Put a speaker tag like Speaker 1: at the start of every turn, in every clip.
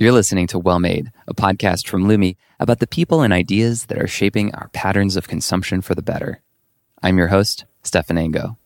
Speaker 1: You're listening to Well Made, a podcast from Lumi about the people and ideas that are shaping our patterns of consumption for the better. I'm your host, Stefan Ango.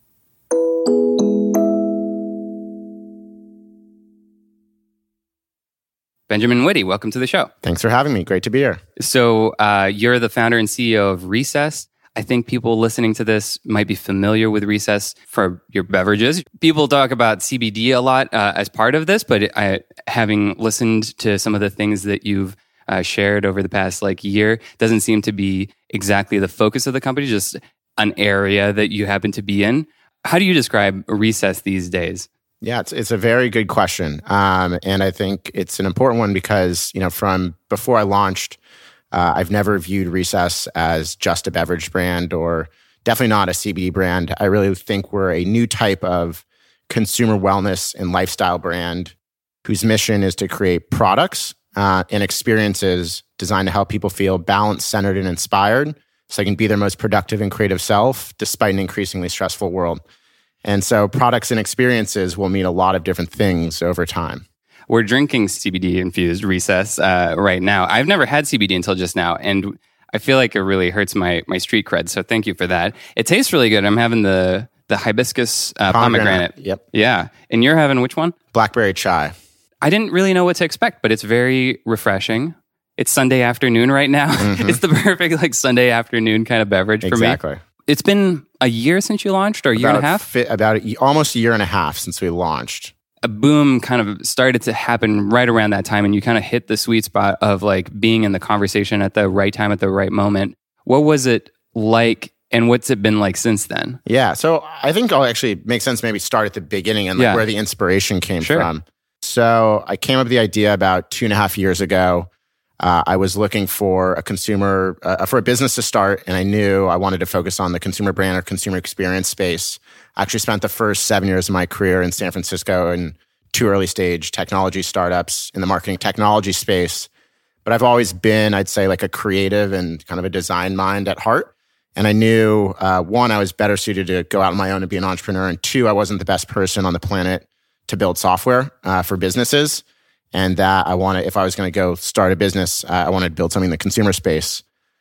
Speaker 1: Benjamin Witte, welcome to the show.
Speaker 2: Thanks for having me. Great to be here.
Speaker 1: So you're the founder and CEO of Recess. I think people listening to this might be familiar with Recess for your beverages. People talk about CBD a lot as part of this, but having listened to some of the things that you've shared over the past year, doesn't seem to be exactly the focus of the company, just an area that you happen to be in. How do you describe Recess these days?
Speaker 2: Yeah, it's a very good question. And I think it's an important one because, from before I launched, I've never viewed Recess as just a beverage brand or definitely not a CBD brand. I really think we're a new type of consumer wellness and lifestyle brand whose mission is to create products and experiences designed to help people feel balanced, centered, and inspired so they can be their most productive and creative self despite an increasingly stressful world. And so products and experiences will mean a lot of different things over time.
Speaker 1: We're drinking CBD-infused Recess right now. I've never had CBD until just now, and I feel like it really hurts my street cred, so thank you for that. It tastes really good. I'm having the hibiscus pomegranate.
Speaker 2: Yep.
Speaker 1: Yeah. And you're having which one?
Speaker 2: Blackberry chai.
Speaker 1: I didn't really know what to expect, but it's very refreshing. It's Sunday afternoon right now. Mm-hmm. It's the perfect Sunday afternoon kind of beverage for me.
Speaker 2: Exactly.
Speaker 1: It's been a year since you launched, or a year and a half?
Speaker 2: Almost a year and a half since we launched.
Speaker 1: A boom kind of started to happen right around that time, and you kind of hit the sweet spot of being in the conversation at the right time, at the right moment. What was it like, and what's it been like since then?
Speaker 2: Yeah, so I think it'll actually make sense maybe start at the beginning and where the inspiration came from. So I came up with the idea about 2.5 years ago. I was looking for a consumer, for a business to start, and I knew I wanted to focus on the consumer brand or consumer experience space. I actually spent the first 7 years of my career in San Francisco in 2 early stage technology startups in the marketing technology space. But I've always been, I'd say, a creative and kind of a design mind at heart. And I knew, one, I was better suited to go out on my own and be an entrepreneur. And two, I wasn't the best person on the planet to build software for businesses. And that if I was going to go start a business, I wanted to build something in the consumer space.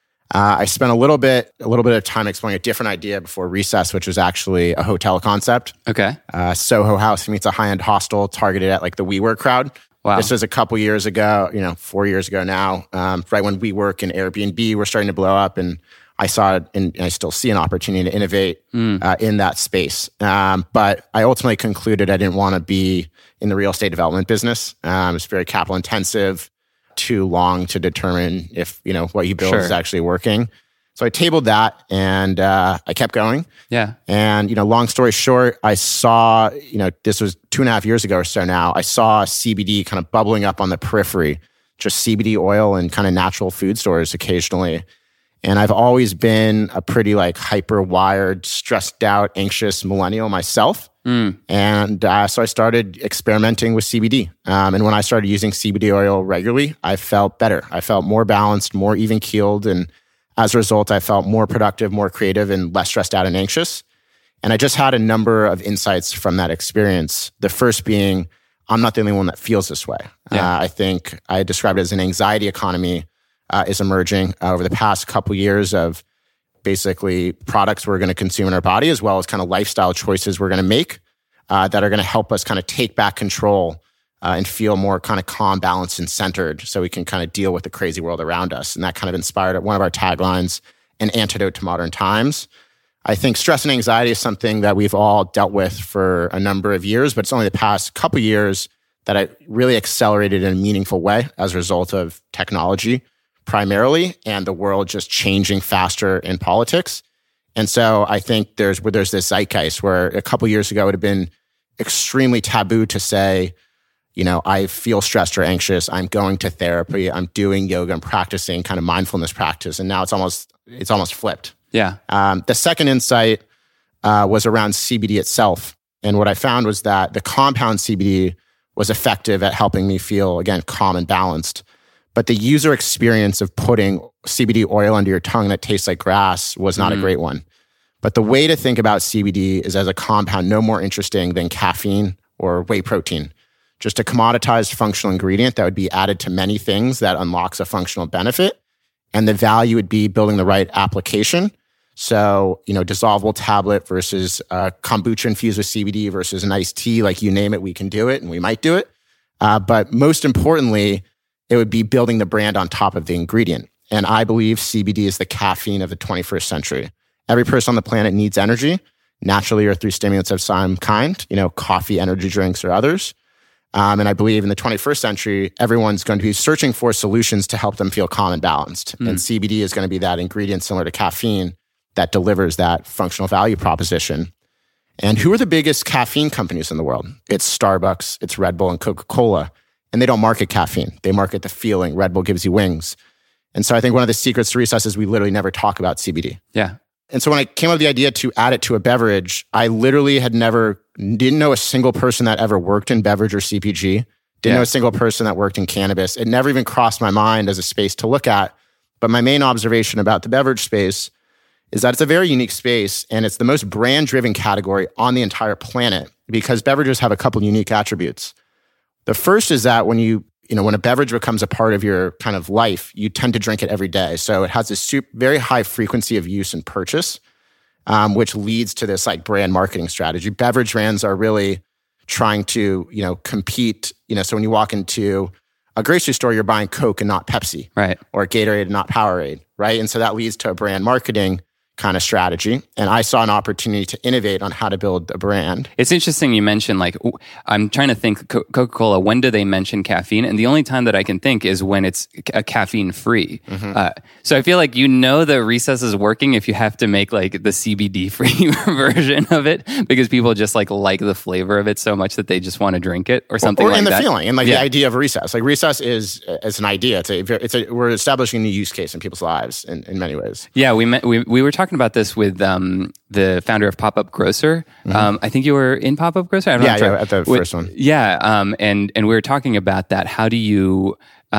Speaker 2: I spent a little bit of time exploring a different idea before Recess, which was actually a hotel concept.
Speaker 1: Okay.
Speaker 2: Soho House. It's a high-end hostel targeted at the WeWork crowd.
Speaker 1: Wow.
Speaker 2: This was a couple years ago, 4 years ago now, right when WeWork and Airbnb were starting to blow up, and I saw it, and I still see an opportunity to innovate in that space. But I ultimately concluded I didn't want to be in the real estate development business. It's very capital intensive, too long to determine if what you build is actually working. So I tabled that, and I kept going.
Speaker 1: Yeah.
Speaker 2: And long story short, I saw this was 2.5 years ago or so now. I saw CBD kind of bubbling up on the periphery, just CBD oil and kind of natural food stores occasionally. And I've always been a pretty hyper-wired, stressed out, anxious millennial myself. And so I started experimenting with CBD. And when I started using CBD oil regularly, I felt better. I felt more balanced, more even-keeled. And as a result, I felt more productive, more creative, and less stressed out and anxious. And I just had a number of insights from that experience. The first being, I'm not the only one that feels this way.
Speaker 1: Yeah.
Speaker 2: I think I described it as an anxiety economy is emerging over the past couple years of basically products we're going to consume in our body, as well as kind of lifestyle choices we're going to make that are going to help us kind of take back control and feel more kind of calm, balanced, and centered so we can kind of deal with the crazy world around us. And that kind of inspired one of our taglines, an antidote to modern times. I think stress and anxiety is something that we've all dealt with for a number of years, but it's only the past couple years that I really accelerated in a meaningful way as a result of technology primarily, and the world just changing faster in politics. And so I think there's this zeitgeist where a couple years ago it would have been extremely taboo to say, I feel stressed or anxious, I'm going to therapy, I'm doing yoga, I'm practicing kind of mindfulness practice. And now it's almost flipped.
Speaker 1: Yeah.
Speaker 2: The second insight was around CBD itself. And what I found was that the compound CBD was effective at helping me feel, again, calm and balanced. But the user experience of putting CBD oil under your tongue that tastes like grass was not a great one. But the way to think about CBD is as a compound no more interesting than caffeine or whey protein. just a commoditized functional ingredient that would be added to many things that unlocks a functional benefit. And the value would be building the right application. So, dissolvable tablet versus kombucha infused with CBD versus an iced tea, like you name it, we can do it and we might do it. But most importantly, it would be building the brand on top of the ingredient. And I believe CBD is the caffeine of the 21st century. Every person on the planet needs energy, naturally or through stimulants of some kind, coffee, energy drinks, or others. And I believe in the 21st century, everyone's going to be searching for solutions to help them feel calm and balanced. And CBD is going to be that ingredient similar to caffeine that delivers that functional value proposition. And who are the biggest caffeine companies in the world? It's Starbucks, it's Red Bull, and Coca-Cola. And they don't market caffeine. They market the feeling. Red Bull gives you wings. And so I think one of the secrets to Recess is we literally never talk about CBD.
Speaker 1: Yeah.
Speaker 2: And so when I came up with the idea to add it to a beverage, I literally didn't know a single person that ever worked in beverage or CPG. Didn't know a single person that worked in cannabis. It never even crossed my mind as a space to look at. But my main observation about the beverage space is that it's a very unique space and it's the most brand-driven category on the entire planet because beverages have a couple unique attributes. The first is that when when a beverage becomes a part of your kind of life, you tend to drink it every day. So it has this very high frequency of use and purchase, which leads to this like brand marketing strategy. Beverage brands are really trying to, compete. So when you walk into a grocery store, you're buying Coke and not Pepsi,
Speaker 1: right?
Speaker 2: Or Gatorade and not Powerade, right? And so that leads to a brand marketing kind of strategy. And I saw an opportunity to innovate on how to build a brand.
Speaker 1: It's interesting you mentioned, I'm trying to think, Coca-Cola, when do they mention caffeine? And the only time that I can think is when it's a caffeine-free. So I feel like the Recess is working if you have to make like the CBD-free version of it because people just like the flavor of it so much that they just want to drink it or something like that.
Speaker 2: And the feeling and the idea of Recess. Like Recess is an idea. We're establishing a new use case in people's lives in many ways.
Speaker 1: Yeah, we were talking about this with the founder of Pop-Up Grocer. I think you were in Pop-Up Grocer.
Speaker 2: At the first one.
Speaker 1: Yeah, and we were talking about that. How do you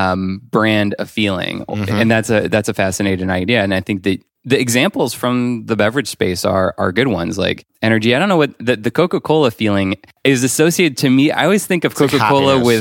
Speaker 1: brand a feeling? And that's a fascinating idea. And I think that the examples from the beverage space are good ones, like energy. I don't know what the Coca-Cola feeling is associated to me. I always think of Coca-Cola with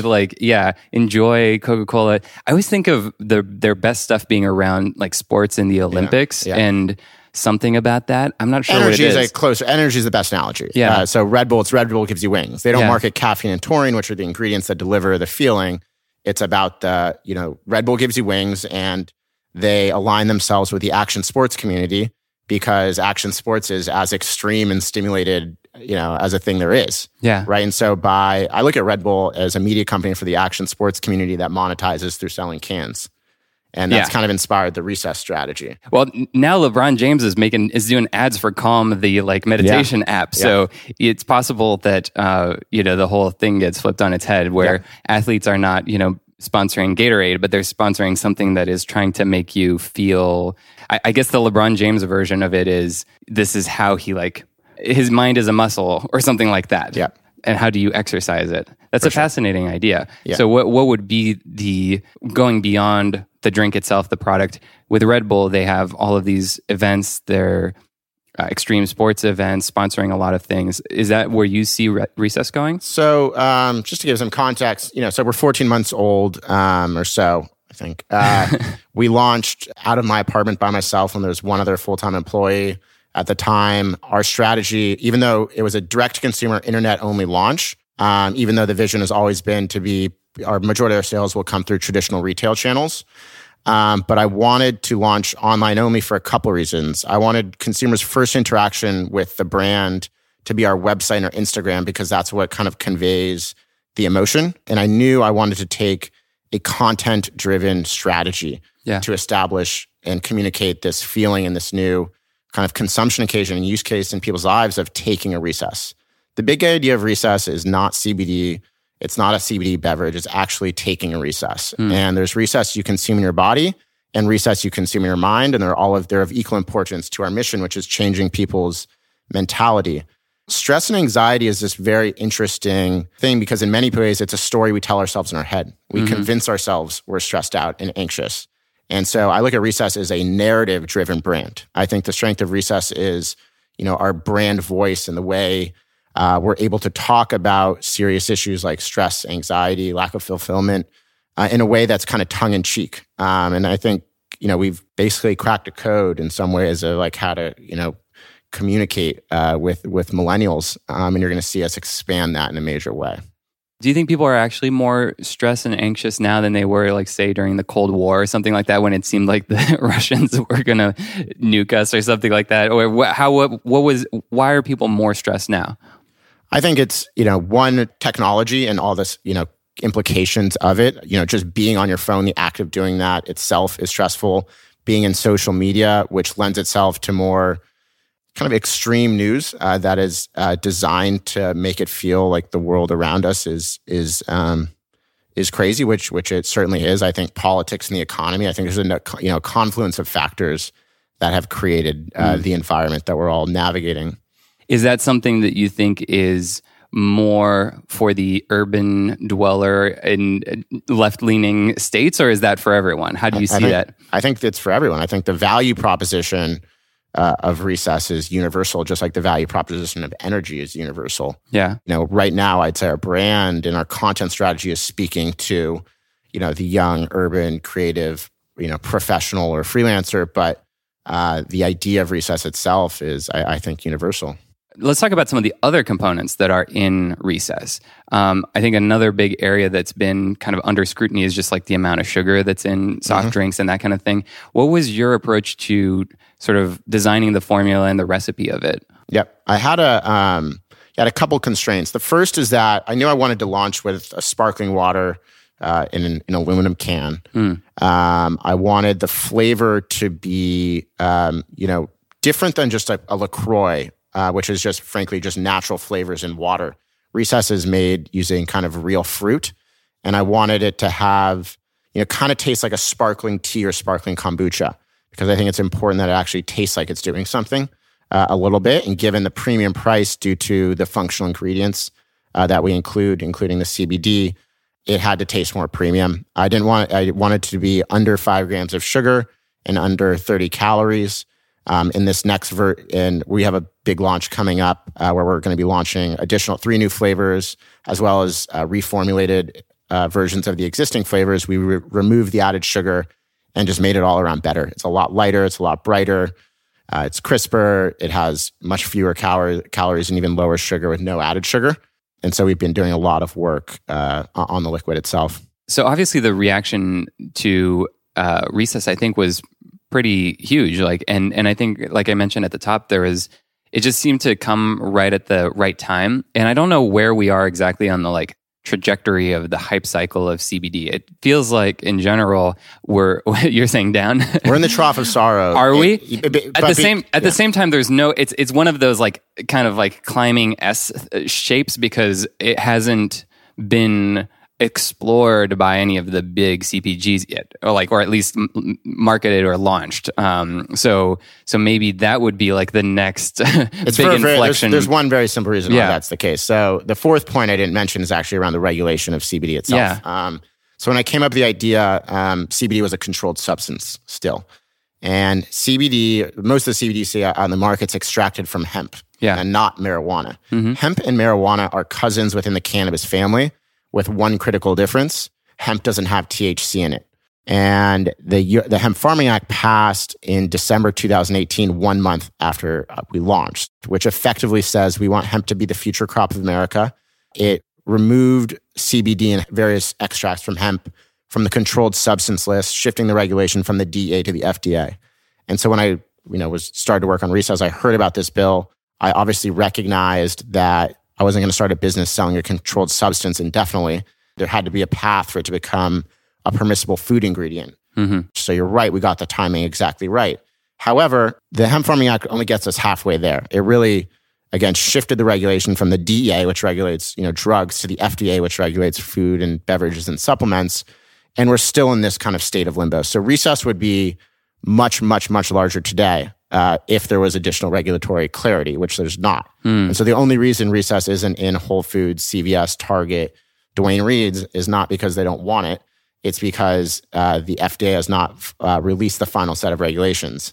Speaker 1: enjoy Coca-Cola. I always think of their best stuff being around like sports and the Olympics and something about that. I'm not sure
Speaker 2: energy
Speaker 1: what it is.
Speaker 2: Energy is the best analogy.
Speaker 1: Yeah.
Speaker 2: So Red Bull gives you wings. They don't market caffeine and taurine, which are the ingredients that deliver the feeling. It's about Red Bull gives you wings and they align themselves with the action sports community because action sports is as extreme and stimulated, as a thing there is.
Speaker 1: Yeah.
Speaker 2: Right. And so I look at Red Bull as a media company for the action sports community that monetizes through selling cans. And that's kind of inspired the Recess strategy.
Speaker 1: Well, now LeBron James is doing ads for Calm, the meditation app. So it's possible that the whole thing gets flipped on its head, where athletes are not sponsoring Gatorade, but they're sponsoring something that is trying to make you feel. I guess the LeBron James version of it is this is how he his mind is a muscle or something like that.
Speaker 2: Yeah.
Speaker 1: And how do you exercise it? That's a fascinating idea.
Speaker 2: Yeah.
Speaker 1: So what would be the going beyond the drink itself, the product? With Red Bull, they have all of these events. They're extreme sports events, sponsoring a lot of things. Is that where you see Recess going?
Speaker 2: So just to give some context, so we're 14 months old or so, I think. We launched out of my apartment by myself when there was one other full-time employee. At the time, our strategy, even though it was a direct-to-consumer internet-only launch, even though the vision has always been to be our majority of our sales will come through traditional retail channels. But I wanted to launch online only for a couple of reasons. I wanted consumers' first interaction with the brand to be our website and our Instagram because that's what kind of conveys the emotion. And I knew I wanted to take a content-driven strategy to establish and communicate this feeling and this new kind of consumption occasion and use case in people's lives of taking a recess. The big idea of Recess is not CBD. It's not a CBD beverage. It's actually taking a recess. And there's Recess you consume in your body and Recess you consume in your mind. And they're of equal importance to our mission, which is changing people's mentality. Stress and anxiety is this very interesting thing because in many ways, it's a story we tell ourselves in our head. We convince ourselves we're stressed out and anxious. And so I look at Recess as a narrative-driven brand. I think the strength of Recess is, our brand voice and the way we're able to talk about serious issues like stress, anxiety, lack of fulfillment in a way that's kind of tongue in cheek. And I think, we've basically cracked a code in some ways of like how to, communicate with millennials. And you're going to see us expand that in a major way.
Speaker 1: Do you think people are actually more stressed and anxious now than they were, like, say, during the Cold War or something like that, when it seemed like the Russians were going to nuke us or something like that? Or why are people more stressed now?
Speaker 2: I think it's, one, technology and all this, implications of it. Just being on your phone, the act of doing that itself is stressful. Being in social media, which lends itself to more kind of extreme news that is designed to make it feel like the world around us is crazy, which it certainly is. I think politics and the economy, I think there's a confluence of factors that have created the environment that we're all navigating.
Speaker 1: Is that something that you think is more for the urban dweller in left-leaning states, or is that for everyone? How do you see that?
Speaker 2: I think it's for everyone. I think the value proposition of Recess is universal, just like the value proposition of energy is universal.
Speaker 1: Yeah.
Speaker 2: Right now, I'd say our brand and our content strategy is speaking to, the young, urban, creative, professional or freelancer. But the idea of Recess itself is, I think, universal.
Speaker 1: Let's talk about some of the other components that are in Recess. I think another big area that's been kind of under scrutiny is just like the amount of sugar that's in soft drinks and that kind of thing. What was your approach to sort of designing the formula and the recipe of it?
Speaker 2: Yep. I had a couple constraints. The first is that I knew I wanted to launch with a sparkling water in an aluminum can. I wanted the flavor to be, different than just a LaCroix, which is just, frankly, just natural flavors in water. Recess is made using kind of real fruit. And I wanted it to have, kind of taste like a sparkling tea or sparkling kombucha, because I think it's important that it actually tastes like it's doing something a little bit. And given the premium price due to the functional ingredients that we include, including the CBD, it had to taste more premium. I wanted to be under 5 grams of sugar and under 30 calories. In this next and we have a big launch coming up where we're going to be launching additional 3 new flavors, as well as reformulated versions of the existing flavors. We removed the added sugar and just made it all around better. It's a lot lighter. It's a lot brighter. It's crisper. It has much fewer calories and even lower sugar with no added sugar. And so we've been doing a lot of work on the liquid itself.
Speaker 1: So obviously the reaction to Recess, I think, was pretty huge. And I think, like I mentioned at the top, it just seemed to come right at the right time. And I don't know where we are exactly on the trajectory of the hype cycle of CBD. It feels like in general, you're saying down.
Speaker 2: We're in the trough of sorrow.
Speaker 1: Are we? At the same time, there's no, it's one of those kind of climbing S shapes, because it hasn't been explored by any of the big CPGs yet, or at least marketed or launched. So maybe that would be the next big inflection.
Speaker 2: There's one very simple reason why that's the case. So the fourth point I didn't mention is actually around the regulation of CBD itself.
Speaker 1: Yeah.
Speaker 2: So when I came up with the idea, CBD was a controlled substance still. And CBD, most of the CBD on the market's extracted from hemp and not marijuana. Hemp and marijuana are cousins within the cannabis family, with one critical difference: hemp doesn't have THC in it. And the Hemp Farming Act passed in December 2018, 1 month after we launched, which effectively says we want hemp to be the future crop of America. It removed CBD and various extracts from hemp from the controlled substance list, shifting the regulation from the DEA to the FDA. And so when I started to work on Recess, I heard about this bill. I obviously recognized that I wasn't going to start a business selling a controlled substance indefinitely. There had to be a path for it to become a permissible food ingredient. So you're right, we got the timing exactly right. However, the Hemp Farming Act only gets us halfway there. It really, again, shifted the regulation from the DEA, which regulates drugs, to the FDA, which regulates food and beverages and supplements. And we're still in this kind of state of limbo. So Recess would be much, much, much larger today if there was additional regulatory clarity, which there's not. And so the only reason Recess isn't in Whole Foods, CVS, Target, Duane Reade's is not because they don't want it. It's because the FDA has not released the final set of regulations.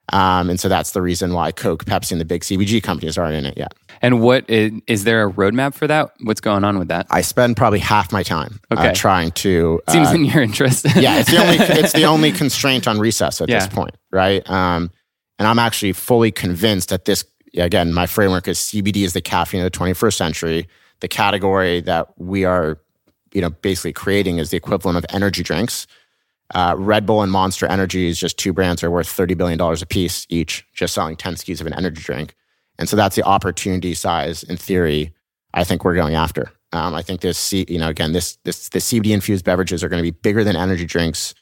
Speaker 2: And so that's the reason why Coke, Pepsi, and the big CPG companies aren't in it yet.
Speaker 1: And what is there a roadmap for that? What's going on with that?
Speaker 2: I spend probably half my time trying to.
Speaker 1: Seems in your interest.
Speaker 2: Yeah, it's the only constraint on Recess at this point, right? And I'm actually fully convinced that this, again, my framework is CBD is the caffeine of the 21st century. The category that we are, basically creating is the equivalent of energy drinks. Red Bull and Monster Energy is just two brands are worth $30 billion a piece each, just selling 10 SKUs of an energy drink. And so that's the opportunity size, in theory, I think we're going after. I think the CBD-infused beverages are going to be bigger than energy drinks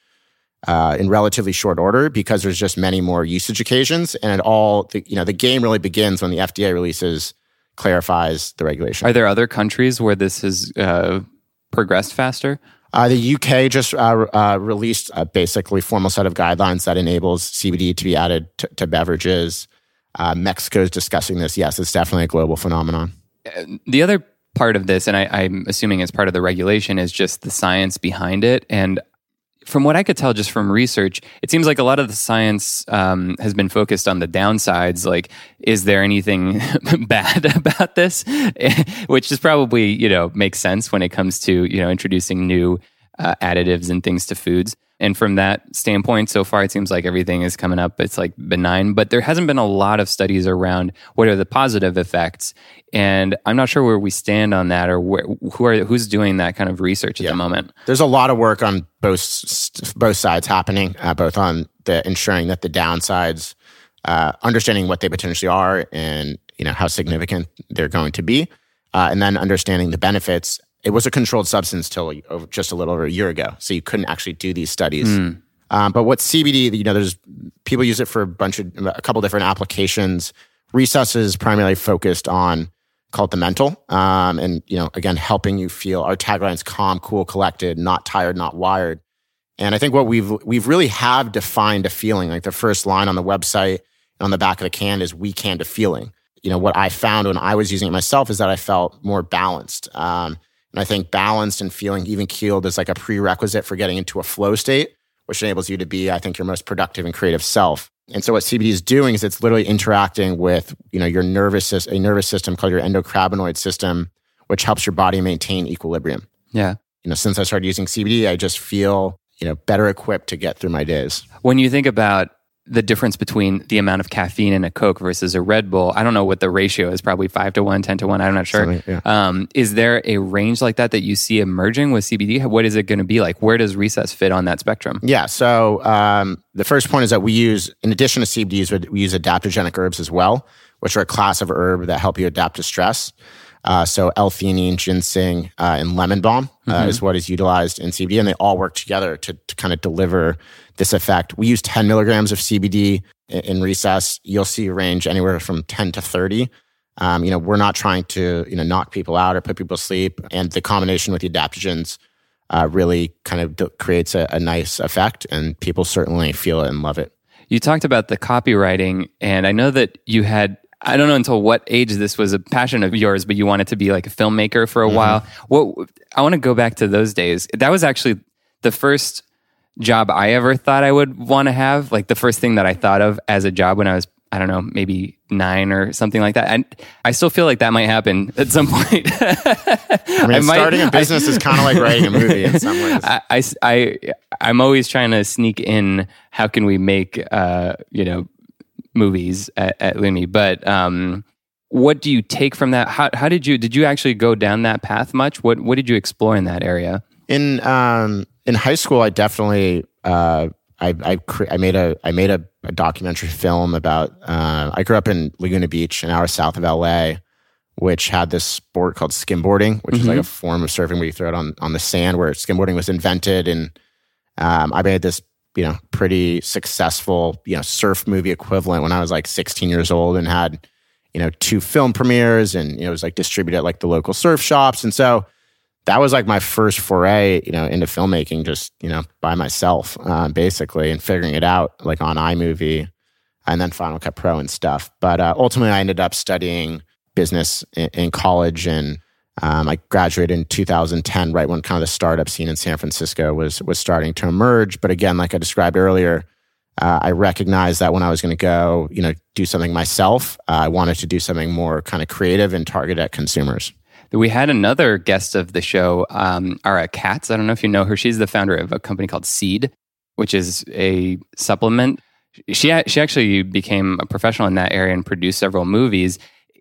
Speaker 2: in relatively short order because there's just many more usage occasions. And the game really begins when the FDA clarifies the regulation.
Speaker 1: Are there other countries where this has progressed faster?
Speaker 2: The UK just released a basically formal set of guidelines that enables CBD to be added to beverages. Mexico is discussing this. Yes, it's definitely a global phenomenon.
Speaker 1: The other part of this, and I'm assuming it's part of the regulation, is just the science behind it. And from what I could tell just from research, it seems like a lot of the science has been focused on the downsides. Like, is there anything bad about this? Which is probably, makes sense when it comes to, introducing new additives and things to foods. And from that standpoint, so far, it seems like everything is coming up. It's like benign, but there hasn't been a lot of studies around what are the positive effects. And I'm not sure where we stand on that or who's doing that kind of research at the moment.
Speaker 2: There's a lot of work on both sides happening, both on the ensuring that the downsides, understanding what they potentially are and, how significant they're going to be, and then understanding the benefits. It was a controlled substance till just a little over a year ago, so you couldn't actually do these studies. But what CBD, there's people use it for a couple different applications. Recess is primarily focused on, call it the mental, and again helping you feel. Our tagline is calm, cool, collected, not tired, not wired. And I think what we've really have defined a feeling. Like the first line on the website and on the back of the can is "We canned a feeling." What I found when I was using it myself is that I felt more balanced. And I think balanced and feeling even keeled is like a prerequisite for getting into a flow state, which enables you to be, I think, your most productive and creative self. And so what CBD is doing is it's literally interacting with, your nervous system called your endocannabinoid system, which helps your body maintain equilibrium.
Speaker 1: Yeah.
Speaker 2: Since I started using CBD, I just feel, better equipped to get through my days.
Speaker 1: When you think about the difference between the amount of caffeine in a Coke versus a Red Bull, I don't know what the ratio is, probably 5-1, 10-1, I'm not sure. Is there a range like that you see emerging with CBD? What is it going to be like? Where does Recess fit on that spectrum?
Speaker 2: Yeah, so the first point is that we use, in addition to CBDs, we use adaptogenic herbs as well, which are a class of herb that help you adapt to stress. So L-theanine, ginseng, and lemon balm is what is utilized in CBD, and they all work together to kind of deliver this effect. We use 10 milligrams of CBD in Recess. You'll see a range anywhere from 10 to 30. We're not trying to knock people out or put people to sleep, and the combination with the adaptogens really kind of creates a nice effect, and people certainly feel it and love it.
Speaker 1: You talked about the copywriting, and I know that you had, I don't know until what age this was a passion of yours, but you wanted to be like a filmmaker for a while. I want to go back to those days. That was actually the first job I ever thought I would want to have. Like the first thing that I thought of as a job when I was, I don't know, maybe 9 or something like that. And I still feel like that might happen at some point.
Speaker 2: Starting a business is kind of like writing a movie in some ways.
Speaker 1: I'm always trying to sneak in, how can we make, movies at Lumi. But what do you take from that? How did you actually go down that path much? What did you explore in that area?
Speaker 2: In high school, I definitely I made a documentary film about. I grew up in Laguna Beach, an hour south of LA, which had this sport called skimboarding, which is like a form of surfing where you throw it on the sand. Where skimboarding was invented, and I made this pretty successful surf movie equivalent when I was like 16 years old, and had 2 film premieres, and it was like distributed at like the local surf shops, and so. That was like my first foray, into filmmaking, just, by myself, basically, and figuring it out like on iMovie and then Final Cut Pro and stuff. But ultimately, I ended up studying business in college, and I graduated in 2010, right when kind of the startup scene in San Francisco was starting to emerge. But again, like I described earlier, I recognized that when I was going to go, do something myself, I wanted to do something more kind of creative and targeted at consumers.
Speaker 1: We had another guest of the show, Ara Katz. I don't know if you know her. She's the founder of a company called Seed, which is a supplement. She actually became a professional in that area and produced several movies.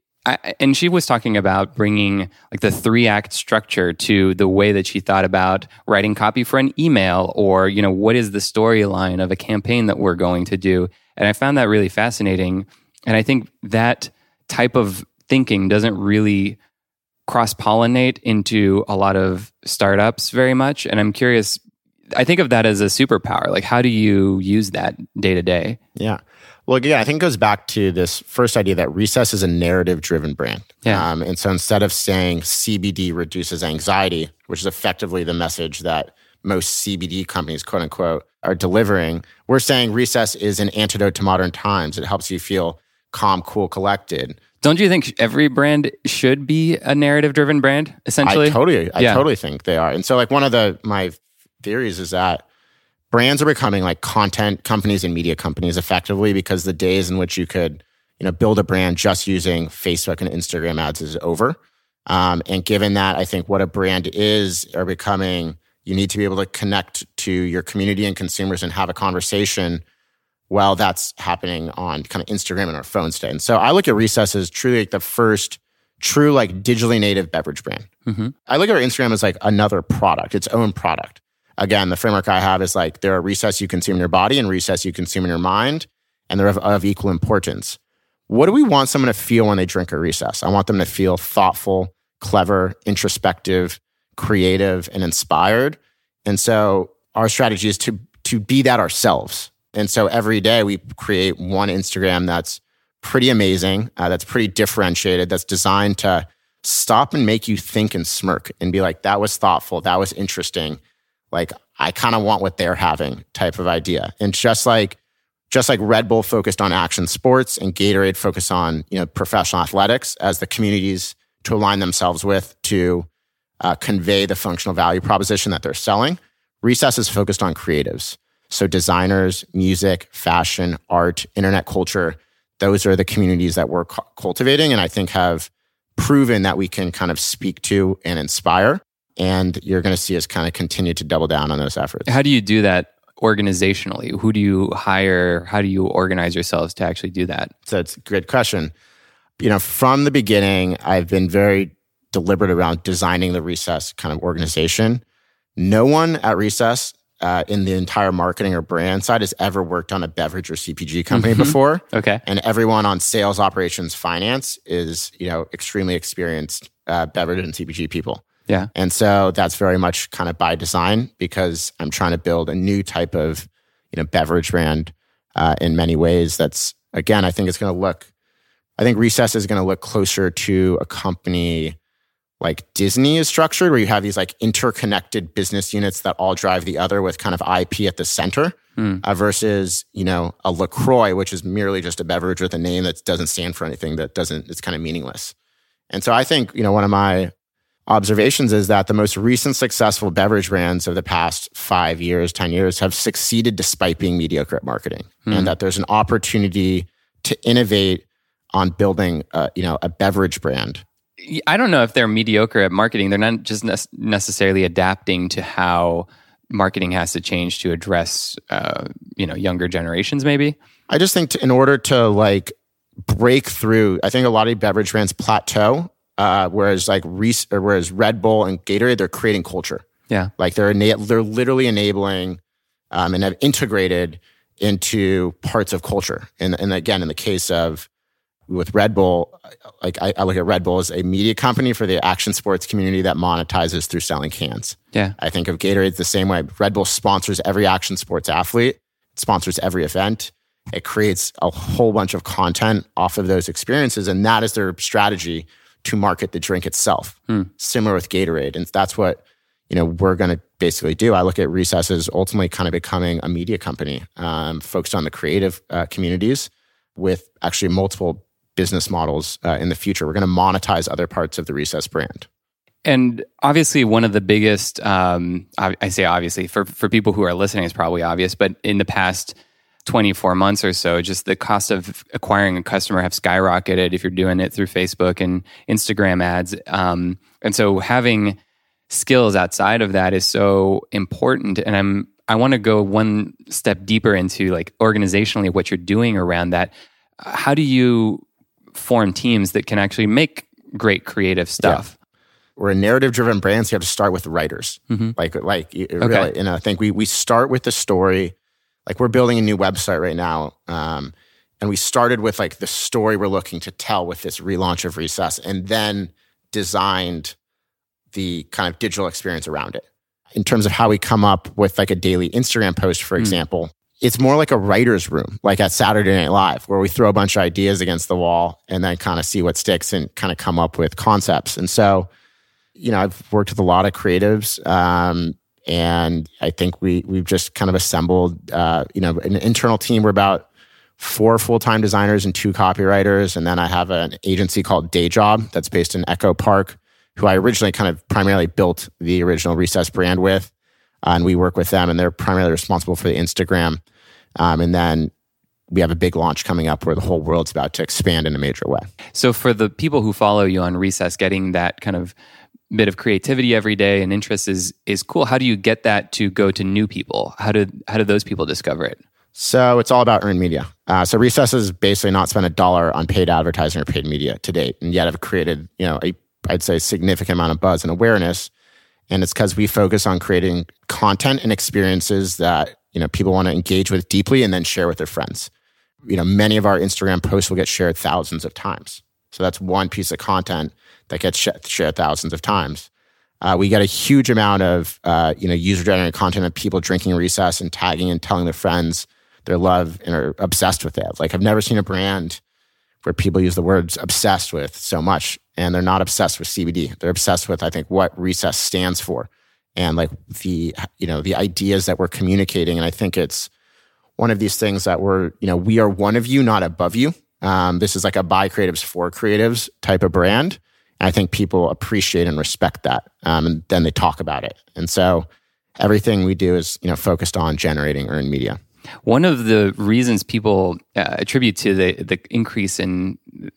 Speaker 1: And she was talking about bringing like the 3-act structure to the way that she thought about writing copy for an email, or, what is the storyline of a campaign that we're going to do. And I found that really fascinating. And I think that type of thinking doesn't really cross-pollinate into a lot of startups very much. And I'm curious, I think of that as a superpower. Like, how do you use that day to day?
Speaker 2: Yeah. Well, again, I think it goes back to this first idea that Recess is a narrative-driven brand.
Speaker 1: Yeah.
Speaker 2: And so instead of saying CBD reduces anxiety, which is effectively the message that most CBD companies, quote unquote, are delivering, we're saying Recess is an antidote to modern times. It helps you feel calm, cool, collected.
Speaker 1: Don't you think every brand should be a narrative-driven brand, essentially?
Speaker 2: I totally think they are. And so like one of my theories is that brands are becoming like content companies and media companies effectively, because the days in which you could, build a brand just using Facebook and Instagram ads is over. And given that, I think what a brand are becoming, you need to be able to connect to your community and consumers and have a conversation. Well, that's happening on kind of Instagram and our phones today. And so I look at Recess as truly like the first true like digitally native beverage brand. Mm-hmm. I look at our Instagram as like another product, its own product. Again, the framework I have is like there are Recess you consume in your body and Recess you consume in your mind, and they're of equal importance. What do we want someone to feel when they drink a Recess? I want them to feel thoughtful, clever, introspective, creative, and inspired. And so our strategy is to be that ourselves. And so every day we create one Instagram that's pretty amazing, that's pretty differentiated, that's designed to stop and make you think and smirk and be like, that was thoughtful, that was interesting. Like, I kind of want what they're having type of idea. And just like Red Bull focused on action sports and Gatorade focused on, professional athletics as the communities to align themselves with to convey the functional value proposition that they're selling, Recess is focused on creatives. So designers, music, fashion, art, internet culture, those are the communities that we're cultivating and I think have proven that we can kind of speak to and inspire. And you're going to see us kind of continue to double down on those efforts.
Speaker 1: How do you do that organizationally? Who do you hire? How do you organize yourselves to actually do that?
Speaker 2: So it's a good question. From the beginning, I've been very deliberate around designing the Recess kind of organization. No one at Recess in the entire marketing or brand side has ever worked on a beverage or CPG company before.
Speaker 1: Okay.
Speaker 2: And everyone on sales, operations, finance is, extremely experienced beverage and CPG people.
Speaker 1: Yeah.
Speaker 2: And so that's very much kind of by design because I'm trying to build a new type of, beverage brand in many ways. That's, again, I think Recess is going to look closer to a company like Disney is structured, where you have these like interconnected business units that all drive the other with kind of IP at the center versus, a LaCroix, which is merely just a beverage with a name that doesn't stand for anything, it's kind of meaningless. And so I think, one of my observations is that the most recent successful beverage brands of the past 5 years, 10 years have succeeded despite being mediocre at marketing. And that there's an opportunity to innovate on building, a beverage brand.
Speaker 1: I don't know if they're mediocre at marketing. They're not just necessarily adapting to how marketing has to change to address, younger generations, maybe.
Speaker 2: I just think in order to break through, I think a lot of beverage brands plateau, whereas Red Bull and Gatorade, they're creating culture.
Speaker 1: Yeah,
Speaker 2: they're literally enabling and have integrated into parts of culture. And again, in the case of with Red Bull, I look at Red Bull as a media company for the action sports community that monetizes through selling cans.
Speaker 1: Yeah.
Speaker 2: I think of Gatorade the same way. Red Bull sponsors every action sports athlete. It sponsors every event. It creates a whole bunch of content off of those experiences. And that is their strategy to market the drink itself. Similar with Gatorade. And that's what, we're going to basically do. I look at Recess as ultimately kind of becoming a media company focused on the creative communities with actually multiple business models in the future. We're going to monetize other parts of the Recess brand.
Speaker 1: And obviously one of the biggest, I say obviously, for people who are listening, it's probably obvious, but in the past 24 months or so, just the cost of acquiring a customer have skyrocketed if you're doing it through Facebook and Instagram ads. And so having skills outside of that is so important. And I want to go one step deeper into like organizationally what you're doing around that. How do you form teams that can actually make great creative stuff?
Speaker 2: Yeah. We're a narrative-driven brand, so you have to start with the writers.
Speaker 1: Mm-hmm.
Speaker 2: Really, and I think we start with the story. Like we're building a new website right now, and we started with like the story we're looking to tell with this relaunch of Recess, and then designed the kind of digital experience around it. In terms of how we come up with like a daily Instagram post, for example, it's more like a writer's room, like at Saturday Night Live, where we throw a bunch of ideas against the wall and then kind of see what sticks and kind of come up with concepts. And so, I've worked with a lot of creatives, and I think we've just kind of assembled, an internal team. We're about 4 full-time designers and 2 copywriters. And then I have an agency called Day Job that's based in Echo Park, who I originally kind of primarily built the original Recess brand with. And we work with them, and they're primarily responsible for the Instagram. And then we have a big launch coming up where the whole world's about to expand in a major way.
Speaker 1: So for the people who follow you on Recess, getting that kind of bit of creativity every day and interest is cool. How do you get that to go to new people? How do those people discover it?
Speaker 2: So it's all about earned media. So Recess has basically not spent $1 on paid advertising or paid media to date, and yet have created, I'd say a significant amount of buzz and awareness. And it's because we focus on creating content and experiences that, people want to engage with deeply and then share with their friends. Many of our Instagram posts will get shared thousands of times. So that's one piece of content that gets shared thousands of times. We get a huge amount of, user-generated content of people drinking Recess and tagging and telling their friends their love and are obsessed with it. Like I've never seen a brand where people use the words obsessed with so much, and they're not obsessed with CBD. They're obsessed with, I think, what Recess stands for and like the ideas that we're communicating. And I think it's one of these things that we are one of you, not above you. This is like a by creatives for creatives type of brand. And I think people appreciate and respect that. And then they talk about it. And so everything we do is, focused on generating earned media.
Speaker 1: One of the reasons people attribute to the increase in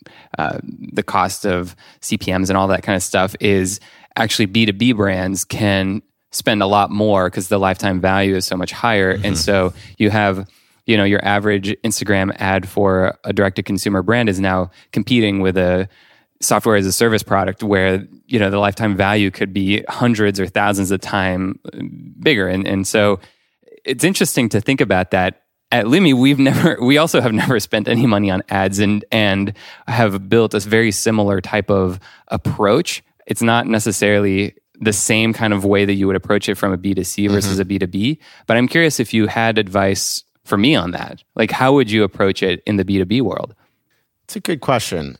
Speaker 1: the cost of CPMs and all that kind of stuff is actually B2B brands can spend a lot more because the lifetime value is so much higher. Mm-hmm. And so you have, your average Instagram ad for a direct-to-consumer brand is now competing with a software as a service product where, the lifetime value could be hundreds or thousands of times bigger. And so it's interesting to think about that. At Lumi, we also have never spent any money on ads and have built a very similar type of approach. It's not necessarily the same kind of way that you would approach it from a B2C versus a B2B. But I'm curious if you had advice for me on that. Like, how would you approach it in the B2B world?
Speaker 2: It's a good question.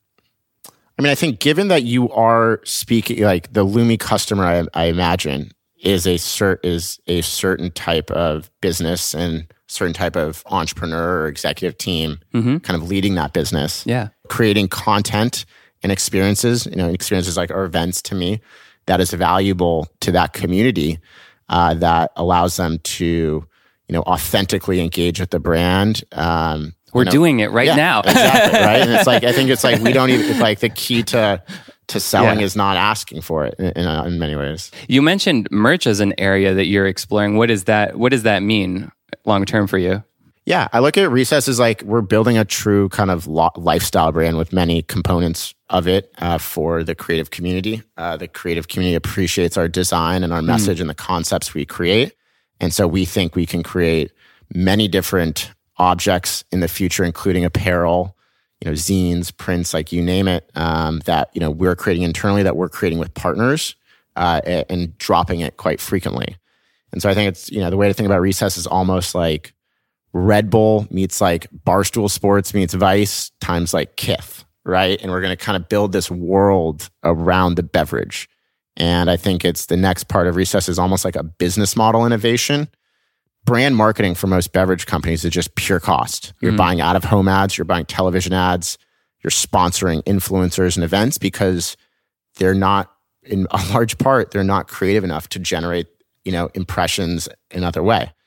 Speaker 2: I mean, I think given that you are speaking, like the Lumi customer, I imagine, is a certain type of business and certain type of entrepreneur or executive team kind of leading that business.
Speaker 1: Yeah.
Speaker 2: Creating content and experiences, experiences like our events to me, that is valuable to that community, that allows them to, authentically engage with the brand.
Speaker 1: We're doing it right now.
Speaker 2: Exactly, right? And it's like, I think it's like, we don't even, it's like the key to selling is not asking for it in many ways.
Speaker 1: You mentioned merch as an area that you're exploring. What does that mean long term for you?
Speaker 2: Yeah, I look at Recess as like we're building a true kind of lifestyle brand with many components of it for the creative community. The creative community appreciates our design and our message and the concepts we create. And so we think we can create many different objects in the future, including apparel, zines, prints, like you name it, that, we're creating internally, that we're creating with partners and dropping it quite frequently. And so I think it's, the way to think about Recess is almost like Red Bull meets like Barstool Sports meets Vice times like Kith, right? And we're going to kind of build this world around the beverage. And I think it's the next part of Recess is almost like a business model innovation. Brand marketing for most beverage companies is just pure cost. You're buying out-of-home ads, you're buying television ads, you're sponsoring influencers and events because they're not, in a large part, they're not creative enough to generate, impressions another way.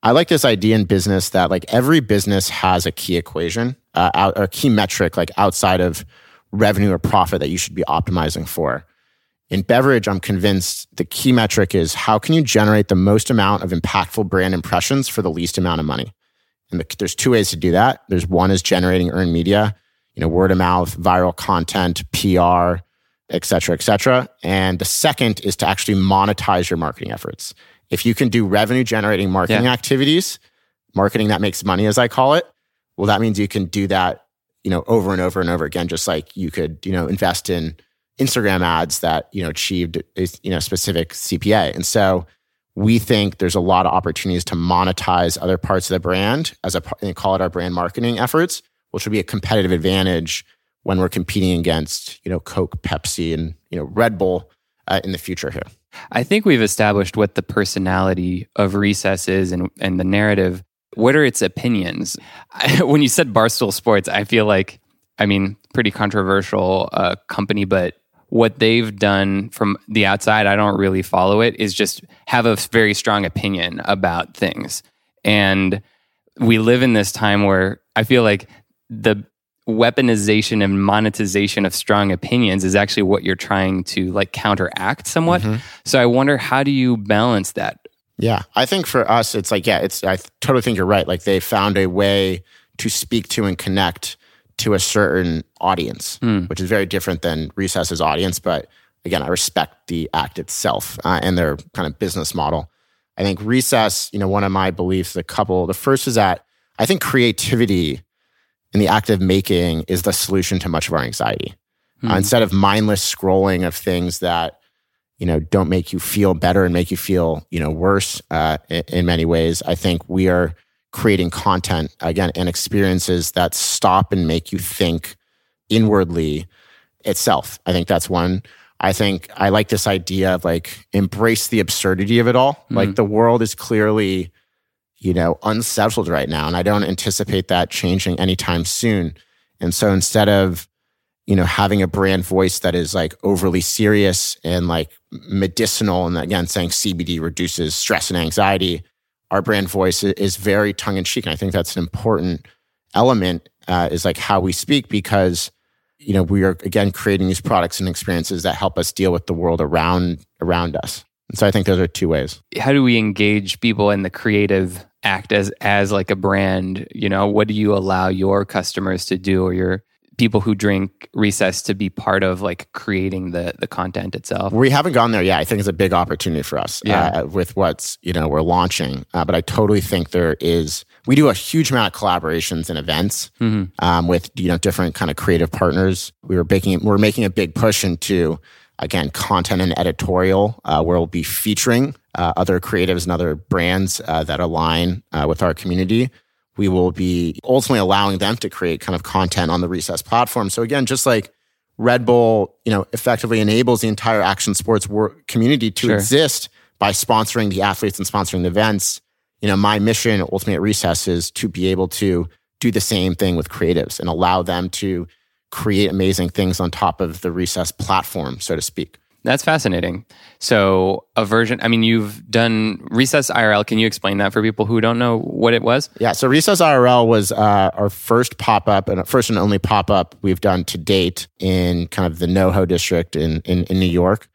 Speaker 2: I like this idea in business that like every business has a key equation, or a key metric like outside of revenue or profit that you should be optimizing for. In beverage, I'm convinced the key metric is how can you generate the most amount of impactful brand impressions for the least amount of money? And there's two ways to do that. There's one is generating earned media, word of mouth, viral content, PR, et cetera, et cetera. And the second is to actually monetize your marketing efforts. If you can do revenue generating marketing activities, marketing that makes money, as I call it, well, that means you can do that, over and over and over again, just like you could, invest in Instagram ads that, achieved a specific CPA. And so we think there's a lot of opportunities to monetize other parts of the brand and call it our brand marketing efforts, which will be a competitive advantage when we're competing against, Coke, Pepsi, and, Red Bull in the future here.
Speaker 1: I think we've established what the personality of Recess is and the narrative. What are its opinions? When you said Barstool Sports, I feel like, pretty controversial company, but what they've done from the outside, I don't really follow it, is just have a very strong opinion about things. And we live in this time where I feel like the weaponization and monetization of strong opinions is actually what you're trying to like counteract somewhat. Mm-hmm. So I wonder, how do you balance that?
Speaker 2: Yeah, I think for us, it's like, I totally think you're right. Like they found a way to speak to and connect to a certain audience, which is very different than Recess's audience. But again, I respect the act itself and their kind of business model. I think Recess, one of my beliefs, the first is that I think creativity in the act of making is the solution to much of our anxiety. Instead of mindless scrolling of things that, don't make you feel better and make you feel, worse in many ways, I think we are creating content, again, and experiences that stop and make you think inwardly itself. I think that's one. I think I like this idea of like embrace the absurdity of it all. Like the world is clearly, unsettled right now, and I don't anticipate that changing anytime soon. And so instead of, having a brand voice that is like overly serious and like medicinal, and again, saying CBD reduces stress and anxiety, our brand voice is very tongue-in-cheek. And I think that's an important element, is like how we speak, because, we are, again, creating these products and experiences that help us deal with the world around us. And so I think those are two ways.
Speaker 1: How do we engage people in the creative act as like a brand? What do you allow your customers to do, or your people who drink Recess to be part of like creating the content itself?
Speaker 2: We haven't gone there yet. I think it's a big opportunity for us with what's, we're launching. But I totally think we do a huge amount of collaborations and events with, different kind of creative partners. We're making a big push into, again, content and editorial, where we'll be featuring other creatives and other brands that align with our community. We will be ultimately allowing them to create kind of content on the Recess platform. So again, just like Red Bull, effectively enables the entire action sports community to exist by sponsoring the athletes and sponsoring the events. My mission ultimately at Recess is to be able to do the same thing with creatives and allow them to create amazing things on top of the Recess platform, so to speak.
Speaker 1: That's fascinating. So you've done Recess IRL. Can you explain that for people who don't know what it was?
Speaker 2: Yeah, so Recess IRL was our first pop-up, and first and only pop-up we've done to date in kind of the NoHo district in New York.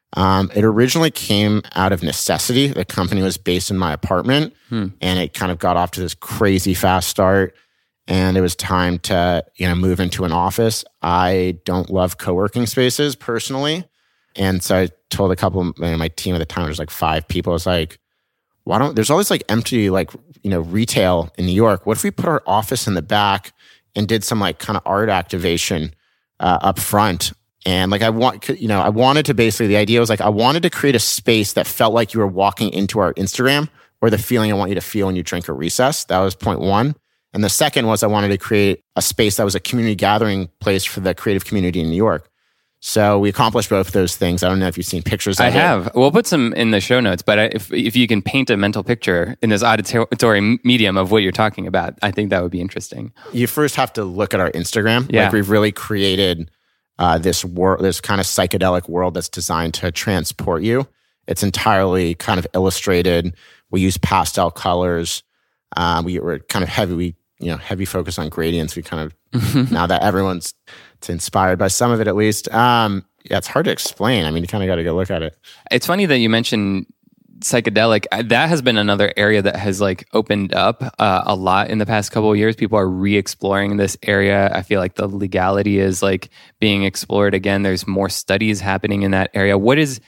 Speaker 2: It originally came out of necessity. The company was based in my apartment, and it kind of got off to this crazy fast start. And it was time to, move into an office. I don't love co-working spaces personally. And so I told a couple of my team at the time, there's like 5 people. I was like, there's all this like empty, like, retail in New York. What if we put our office in the back and did some like kind of art activation up front? And like, I wanted to basically, the idea was like, I wanted to create a space that felt like you were walking into our Instagram, or the feeling I want you to feel when you drink a Recess. That was point one. And the second was I wanted to create a space that was a community gathering place for the creative community in New York. So we accomplished both of those things. I don't know if you've seen pictures of it.
Speaker 1: I have. We'll put some in the show notes, but if you can paint a mental picture in this auditory medium of what you're talking about, I think that would be interesting.
Speaker 2: You first have to look at our Instagram. Yeah. Like we've really created this kind of psychedelic world that's designed to transport you. It's entirely kind of illustrated. We use pastel colors. We were kind of heavy focus on gradients. We kind of, now that everyone's inspired by some of it at least. It's hard to explain. I mean, you kind of got to go look at it.
Speaker 1: It's funny that you mentioned psychedelic. That has been another area that has like opened up a lot in the past couple of years. People are re-exploring this area. I feel like the legality is like being explored again. There's more studies happening in that area.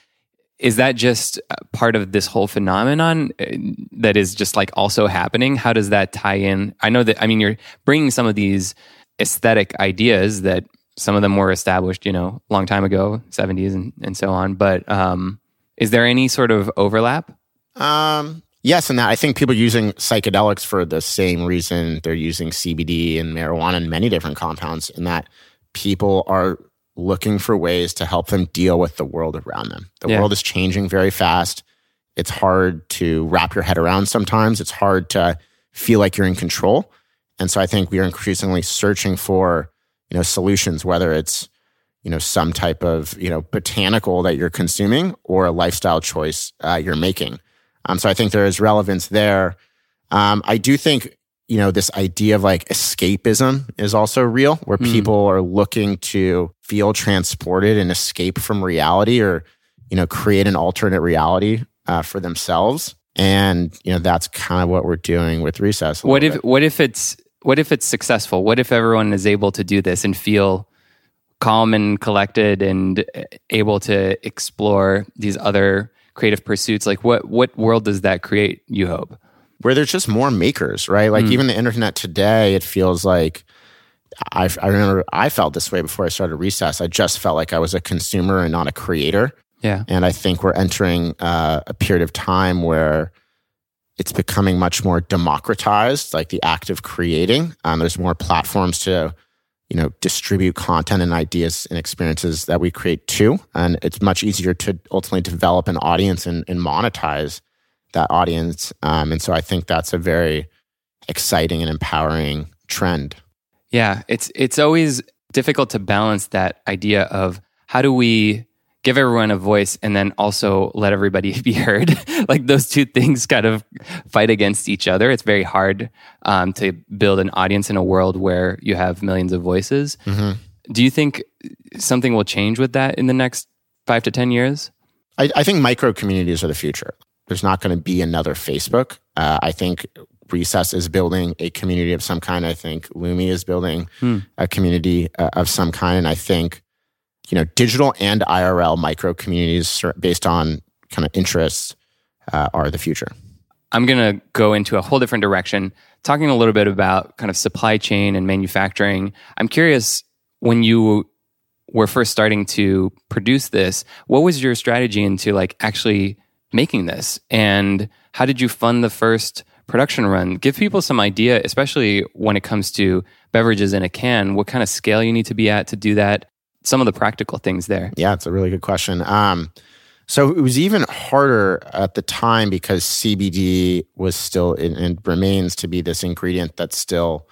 Speaker 1: Is that just part of this whole phenomenon that is just like also happening? How does that tie in? I know that, I mean, you're bringing some of these aesthetic ideas that some of them were established, long time ago, 70s and so on. But is there any sort of overlap?
Speaker 2: Yes, and that I think people are using psychedelics for the same reason they're using CBD and marijuana and many different compounds, in that people are looking for ways to help them deal with the world around them. The world is changing very fast. It's hard to wrap your head around sometimes. It's hard to feel like you're in control. And so I think we are increasingly searching for, solutions, whether it's, some type of, botanical that you're consuming or a lifestyle choice you're making. So I think there is relevance there. I do think, this idea of like escapism is also real, where people are looking to feel transported and escape from reality, or, create an alternate reality for themselves. And, that's kind of what we're doing with Recess.
Speaker 1: What if it's successful? What if everyone is able to do this and feel calm and collected and able to explore these other creative pursuits? Like what world does that create, you hope?
Speaker 2: Where there's just more makers, right? Like even the internet today, it feels like, I remember I felt this way before I started Recess. I just felt like I was a consumer and not a creator.
Speaker 1: Yeah.
Speaker 2: And I think we're entering a period of time where it's becoming much more democratized, like the act of creating. There's more platforms to, distribute content and ideas and experiences that we create too. And it's much easier to ultimately develop an audience and monetize that audience. And so I think that's a very exciting and empowering trend.
Speaker 1: Yeah, it's always difficult to balance that idea of how do we give everyone a voice and then also let everybody be heard. Like those two things kind of fight against each other. It's very hard to build an audience in a world where you have millions of voices. Mm-hmm. Do you think something will change with that in the next 5 to 10 years?
Speaker 2: I think micro communities are the future. There's not going to be another Facebook. I think Recess is building a community of some kind. I think Lumi is building a community of some kind. And I think, digital and IRL micro communities based on kind of interests are the future.
Speaker 1: I'm going to go into a whole different direction, talking a little bit about kind of supply chain and manufacturing. I'm curious, when you were first starting to produce this, what was your strategy into like actually making this? And how did you fund the first production run? Give people some idea, especially when it comes to beverages in a can, what kind of scale you need to be at to do that. Some of the practical things there.
Speaker 2: Yeah, it's a really good question. So it was even harder at the time because CBD was still and remains to be this ingredient that's still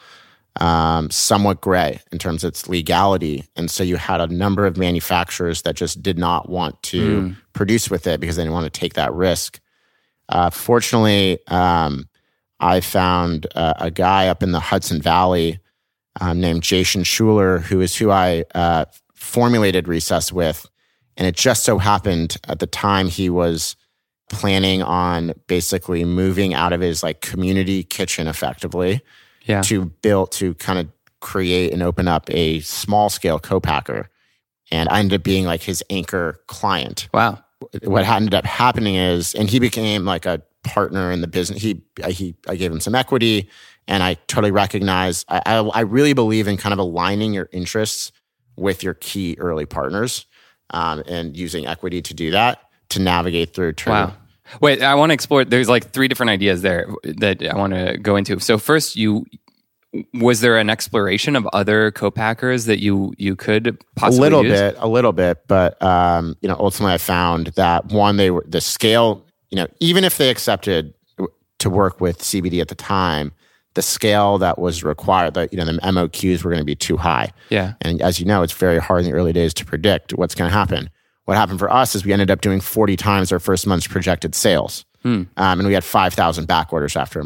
Speaker 2: somewhat gray in terms of its legality. And so you had a number of manufacturers that just did not want to produce with it because they didn't want to take that risk. Fortunately, I found a guy up in the Hudson Valley named Jason Schuler, who I formulated Recess with. And it just so happened at the time he was planning on basically moving out of his like community kitchen effectively to kind of create and open up a small scale co-packer. And I ended up being like his anchor client.
Speaker 1: Wow.
Speaker 2: What ended up happening is, and he became like a partner in the business. I gave him some equity, and I totally recognize, I really believe in kind of aligning your interests with your key early partners, and using equity to do that, to navigate through.
Speaker 1: Wow. Wait, I want to explore, there's like 3 different ideas there that I want to go into. So first, was there an exploration of other co-packers that you could possibly use?
Speaker 2: A little bit, but ultimately I found that one, they were the scale, even if they accepted to work with CBD at the time, the scale that was required, the MOQs were going to be too high.
Speaker 1: Yeah.
Speaker 2: And as you know, it's very hard in the early days to predict what's going to happen. What happened for us is we ended up doing 40 times our first month's projected sales. And we had 5,000 back orders after a month.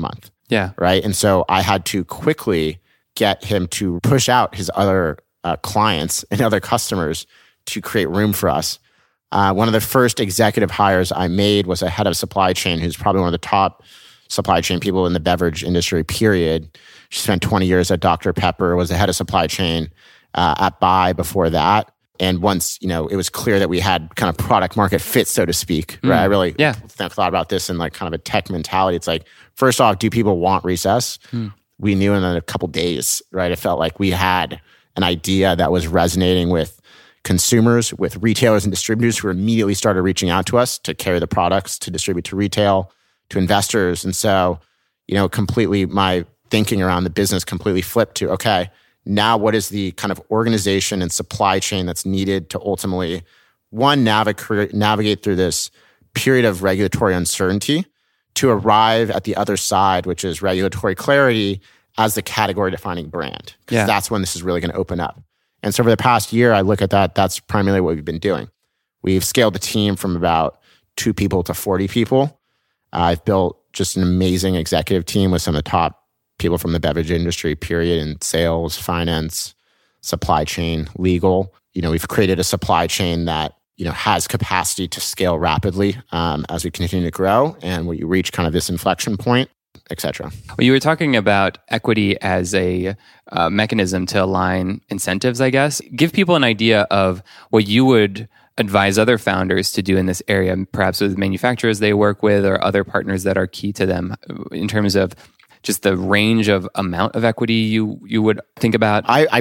Speaker 1: Yeah.
Speaker 2: Right. And so I had to quickly get him to push out his other clients and other customers to create room for us. One of the first executive hires I made was a head of supply chain, who's probably one of the top supply chain people in the beverage industry, period. She spent 20 years at Dr. Pepper, was the head of supply chain at Bai before that. And once, it was clear that we had kind of product market fit, so to speak, right? I really thought about this in like kind of a tech mentality. It's like, first off, do people want Recess? We knew in a couple days, right? It felt like we had an idea that was resonating with consumers, with retailers and distributors who immediately started reaching out to us to carry the products, to distribute to retail, to investors. And so, completely my thinking around the business completely flipped to, okay, now what is the kind of organization and supply chain that's needed to ultimately, one, navigate through this period of regulatory uncertainty to arrive at the other side, which is regulatory clarity as the category defining brand. Because that's when this is really going to open up. And so over the past year, I look at that, that's primarily what we've been doing. We've scaled the team from about 2 people to 40 people. I've built just an amazing executive team with some of the top people from the beverage industry, period, in sales, finance, supply chain, legal. We've created a supply chain that, has capacity to scale rapidly as we continue to grow and when you reach kind of this inflection point, et cetera.
Speaker 1: Well, you were talking about equity as a mechanism to align incentives, I guess. Give people an idea of what you would advise other founders to do in this area, perhaps with manufacturers they work with or other partners that are key to them in terms of just the range of amount of equity you would think about.
Speaker 2: I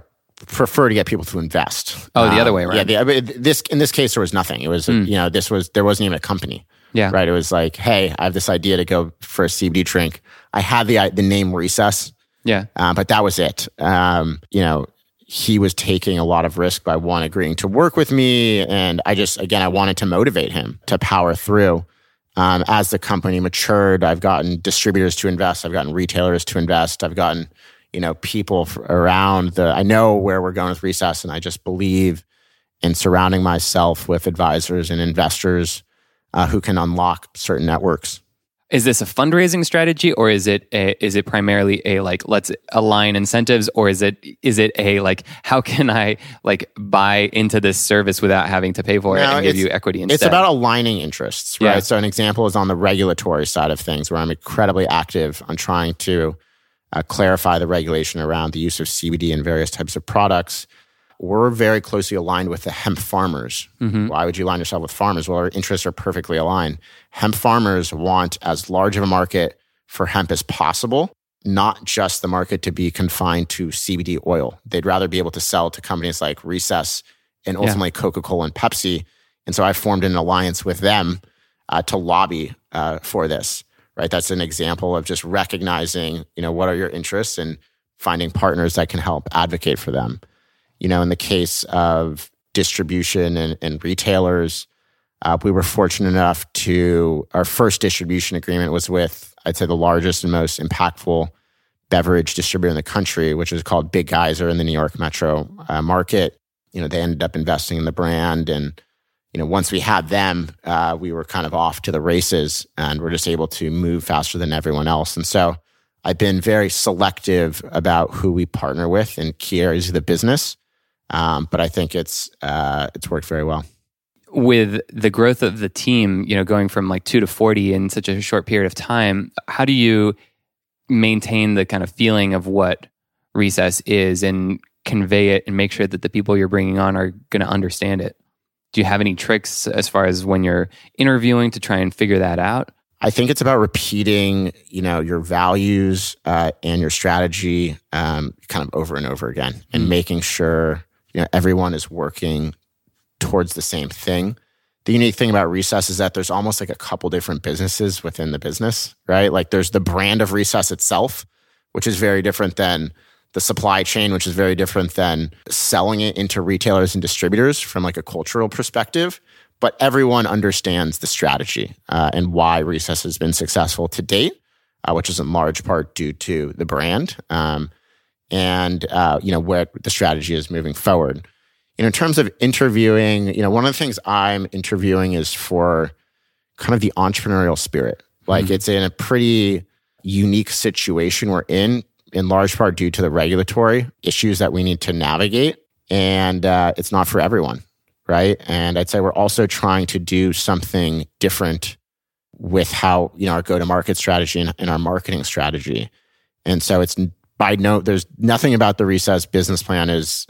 Speaker 2: prefer to get people to invest.
Speaker 1: Oh, the other way around.
Speaker 2: Yeah, in this case, there was nothing. It was, there wasn't even a company.
Speaker 1: Yeah.
Speaker 2: Right. It was like, hey, I have this idea to go for a CBD drink. I had the name Recess.
Speaker 1: Yeah.
Speaker 2: But that was it. He was taking a lot of risk by agreeing to work with me. And I wanted to motivate him to power through. As the company matured, I've gotten distributors to invest. I've gotten retailers to invest. I've gotten, people around I know where we're going with Recess. And I just believe in surrounding myself with advisors and investors who can unlock certain networks.
Speaker 1: Is this a fundraising strategy, or is it primarily a like let's align incentives, or is it a like how can I like buy into this service without having to pay for it and give you equity instead?
Speaker 2: It's about aligning interests, right?
Speaker 1: Yeah.
Speaker 2: So an example is on the regulatory side of things, where I'm incredibly active on trying to clarify the regulation around the use of CBD in various types of products. We're very closely aligned with the hemp farmers. Mm-hmm. Why would you align yourself with farmers? Well, our interests are perfectly aligned. Hemp farmers want as large of a market for hemp as possible, not just the market to be confined to CBD oil. They'd rather be able to sell to companies like Recess and ultimately Coca-Cola and Pepsi. And so I formed an alliance with them to lobby for this, right? That's an example of just recognizing, what are your interests and finding partners that can help advocate for them. In the case of distribution and retailers, we were fortunate enough our first distribution agreement was with, I'd say, the largest and most impactful beverage distributor in the country, which is called Big Geyser in the New York metro market. They ended up investing in the brand. And, once we had them, we were kind of off to the races and we're just able to move faster than everyone else. And so I've been very selective about who we partner with in key areas of the business. But I think it's worked very well.
Speaker 1: With the growth of the team, going from like 2 to 40 in such a short period of time, how do you maintain the kind of feeling of what Recess is and convey it and make sure that the people you're bringing on are going to understand it? Do you have any tricks as far as when you're interviewing to try and figure that out?
Speaker 2: I think it's about repeating, your values and your strategy kind of over and over again and making sure everyone is working towards the same thing. The unique thing about Recess is that there's almost like a couple different businesses within the business, right? Like there's the brand of Recess itself, which is very different than the supply chain, which is very different than selling it into retailers and distributors from like a cultural perspective. But everyone understands the strategy and why Recess has been successful to date, which is in large part due to the brand. And where the strategy is moving forward. In terms of interviewing, one of the things I'm interviewing is for kind of the entrepreneurial spirit. Like it's in a pretty unique situation we're in large part due to the regulatory issues that we need to navigate. And it's not for everyone, right? And I'd say we're also trying to do something different with how, our go-to-market strategy and our marketing strategy. And so there's nothing about the Recess business plan is,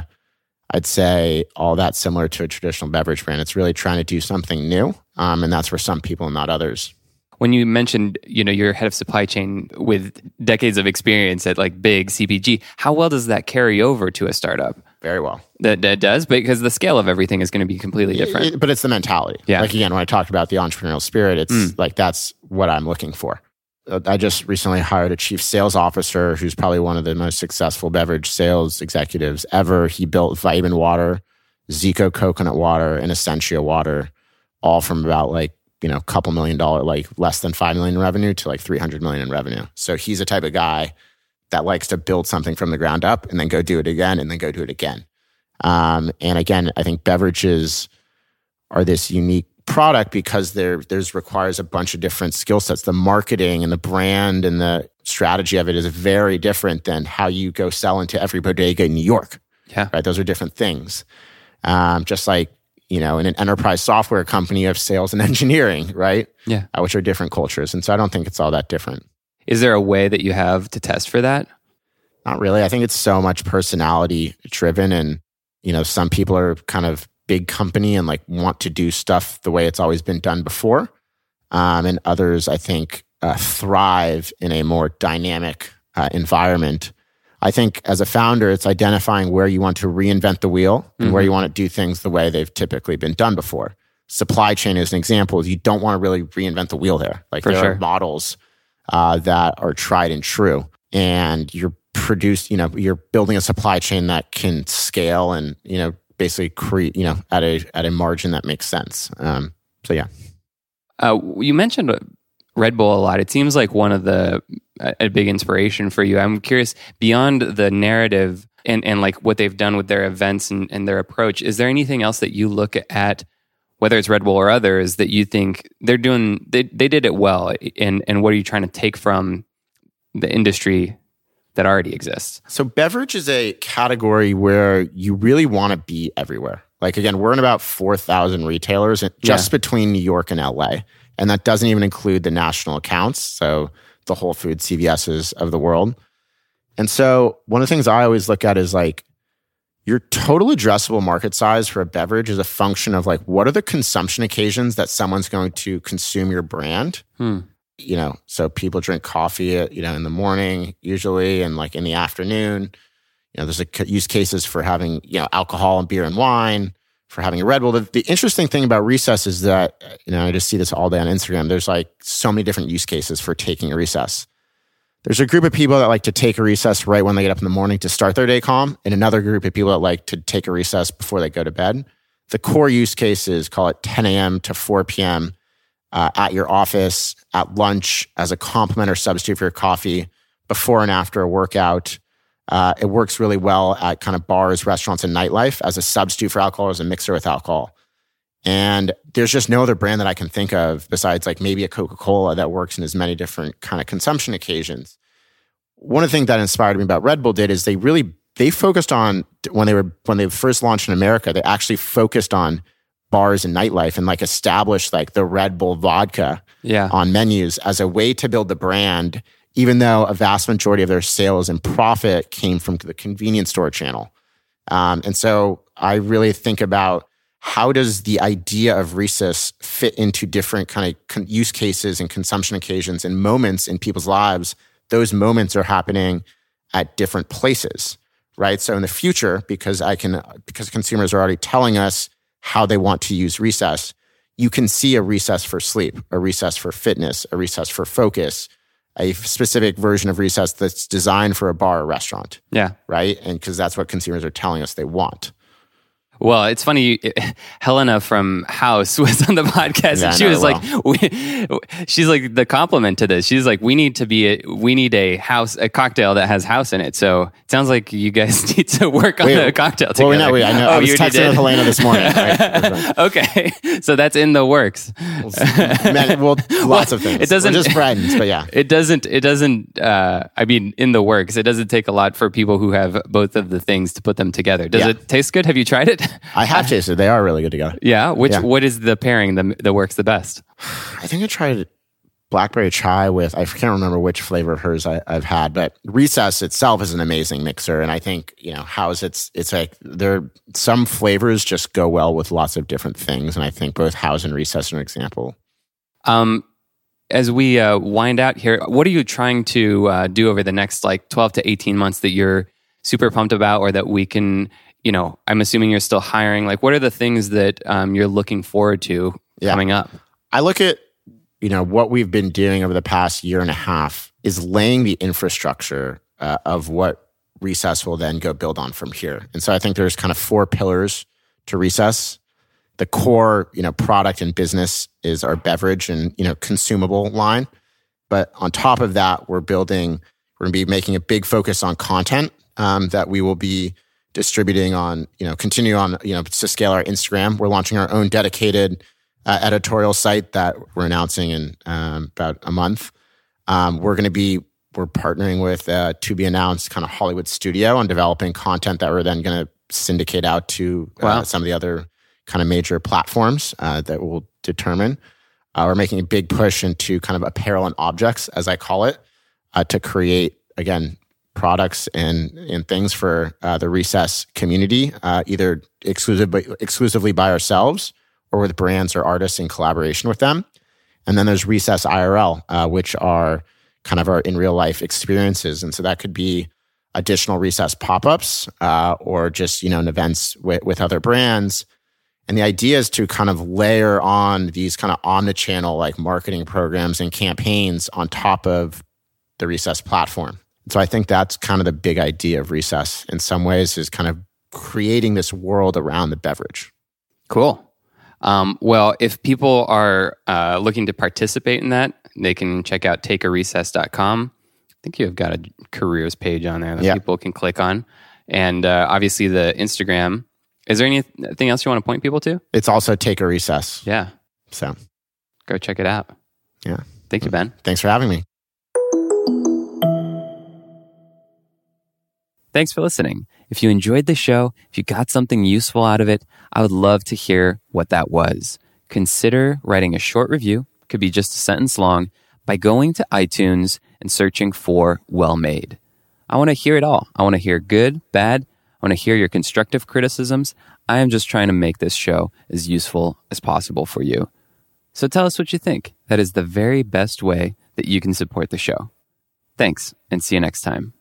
Speaker 2: I'd say, all that similar to a traditional beverage brand. It's really trying to do something new. And that's for some people and not others.
Speaker 1: When you mentioned, you're head of supply chain with decades of experience at like big CPG, how well does that carry over to a startup?
Speaker 2: Very well.
Speaker 1: That does, because the scale of everything is going to be completely different.
Speaker 2: But it's the mentality.
Speaker 1: Yeah.
Speaker 2: Like again, when I talked about the entrepreneurial spirit, it's like that's what I'm looking for. I just recently hired a chief sales officer who's probably one of the most successful beverage sales executives ever. He built Vitamin Water, Zico Coconut Water, and Essentia Water, all from about couple $1 million, like less than $5 million in revenue to like $300 million in revenue. So he's the type of guy that likes to build something from the ground up and then go do it again and then go do it again. And again, I think beverages are this unique product because there's requires a bunch of different skill sets. The marketing and the brand and the strategy of it is very different than how you go sell into every bodega in New York.
Speaker 1: Yeah.
Speaker 2: Right. Those are different things. Just like, in an enterprise software company, you have sales and engineering, right?
Speaker 1: Yeah.
Speaker 2: Which are different cultures. And so I don't think it's all that different.
Speaker 1: Is there a way that you have to test for that?
Speaker 2: Not really. I think it's so much personality driven. And, some people are kind of big company and like want to do stuff the way it's always been done before. And others, I think, thrive in a more dynamic environment. I think as a founder, it's identifying where you want to reinvent the wheel and where you want to do things the way they've typically been done before. Supply chain is an example. You don't want to really reinvent the wheel there. Like there are models that are tried and true, and you're building a supply chain that can scale and, basically create, at a margin that makes sense. So yeah.
Speaker 1: You mentioned Red Bull a lot. It seems like one of a big inspiration for you. I'm curious, beyond the narrative and like what they've done with their events and their approach, is there anything else that you look at, whether it's Red Bull or others, that you think they did it well? And what are you trying to take from the industry that already exists?
Speaker 2: So beverage is a category where you really want to be everywhere. Like again, we're in about 4,000 retailers just between New York and LA. And that doesn't even include the national accounts. So the Whole Foods, CVS's of the world. And so one of the things I always look at is like your total addressable market size for a beverage is a function of like, what are the consumption occasions that someone's going to consume your brand? So people drink coffee, in the morning usually, and like in the afternoon. There's use cases for having, alcohol and beer and wine, for having a Red Bull. The interesting thing about Recess is that, I just see this all day on Instagram. There's like so many different use cases for taking a recess. There's a group of people that like to take a recess right when they get up in the morning to start their day calm, and another group of people that like to take a recess before they go to bed. The core use case is, call it 10 a.m. to 4 p.m. At your office, at lunch, as a complement or substitute for your coffee, before and after a workout. It works really well at kind of bars, restaurants, and nightlife as a substitute for alcohol, as a mixer with alcohol. And there's just no other brand that I can think of besides like maybe a Coca-Cola that works in as many different kind of consumption occasions. One of the things that inspired me about Red Bull is they focused on, when they first launched in America, they actually focused on bars and nightlife and like established like the Red Bull vodka on menus as a way to build the brand, even though a vast majority of their sales and profit came from the convenience store channel. And so I really think about, how does the idea of Recess fit into different kind of use cases and consumption occasions and moments in people's lives? Those moments are happening at different places, right? So in the future, because consumers are already telling us how they want to use Recess, you can see a Recess for sleep, a Recess for fitness, a Recess for focus, a specific version of Recess that's designed for a bar or restaurant.
Speaker 1: Yeah.
Speaker 2: Right? And because that's what consumers are telling us they want.
Speaker 1: Well, it's funny. Helena from House was on the podcast, and she was like, "She's like the compliment to this. She's like, we need a cocktail that has house in it." So it sounds like you guys need to work on a cocktail together.
Speaker 2: Well, I know. I was texting with Helena this morning. Right?
Speaker 1: Okay, so that's in the works.
Speaker 2: Lots of things. It doesn't. We're just friends, but yeah,
Speaker 1: it doesn't. I mean, in the works. It doesn't take a lot for people who have both of the things to put them together. Does it taste good? Have you tried it?
Speaker 2: I have tasted. They are really good together.
Speaker 1: Yeah. What is the pairing that works the best?
Speaker 2: I think I tried blackberry chai with, I can't remember which flavor of hers I've had, but Recess itself is an amazing mixer. And I think, House, it's like some flavors just go well with lots of different things. And I think both House and Recess are an example.
Speaker 1: As we wind out here, what are you trying to do over the next 12 to 18 months that you're super pumped about, or that we can, I'm assuming you're still hiring. What are the things that you're looking forward to coming up?
Speaker 2: I look at, what we've been doing over the past year and a half is laying the infrastructure of what Recess will then go build on from here. And so I think there's kind of 4 pillars to Recess. The core, product and business is our beverage and, consumable line. But on top of that, we're going to be making a big focus on content that we will be distributing on, continue on, to scale our Instagram. We're launching our own dedicated editorial site that we're announcing in about a month. We're partnering with to be announced kind of Hollywood studio on developing content that we're then going to syndicate out to some of the other kind of major platforms that we'll determine. We're making a big push into kind of apparel and objects, as I call it, to create, again, products and things for the Recess community, either exclusively by ourselves or with brands or artists in collaboration with them. And then there's Recess IRL, which are kind of our in real life experiences. And so that could be additional Recess pop-ups or just, events with other brands. And the idea is to kind of layer on these kind of omni-channel marketing programs and campaigns on top of the Recess platform. So I think that's kind of the big idea of Recess in some ways, is kind of creating this world around the beverage.
Speaker 1: Cool. Well, if people are looking to participate in that, they can check out takearecess.com. I think you've got a careers page on there that people can click on. And obviously the Instagram. Is there anything else you want to point people to?
Speaker 2: It's also Take a Recess.
Speaker 1: Yeah.
Speaker 2: So
Speaker 1: go check it out.
Speaker 2: Yeah.
Speaker 1: Thank you, Ben.
Speaker 2: Thanks for having me.
Speaker 1: Thanks for listening. If you enjoyed the show, if you got something useful out of it, I would love to hear what that was. Consider writing a short review, could be just a sentence long, by going to iTunes and searching for Well Made. I want to hear it all. I want to hear good, bad. I want to hear your constructive criticisms. I am just trying to make this show as useful as possible for you. So tell us what you think. That is the very best way that you can support the show. Thanks, and see you next time.